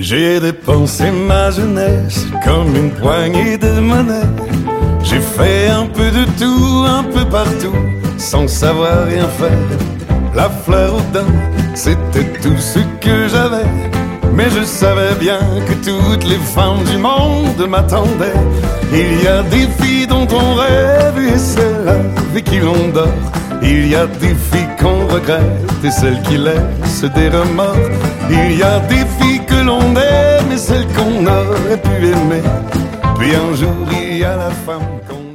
J'ai dépensé ma jeunesse comme une poignée de monnaie. J'ai fait un peu de tout, un peu partout, sans savoir rien faire. La fleur au dents, c'était tout ce que j'avais. Mais je savais bien que toutes les femmes du monde m'attendaient. Il y a des filles dont on rêve et celles avec qui l'on dort. Il y a des filles qu'on regrette et celles qui laissent des remords. Il y a des filles que l'on aime et celles qu'on aurait pu aimer. Puis un jour il y a la femme qu'on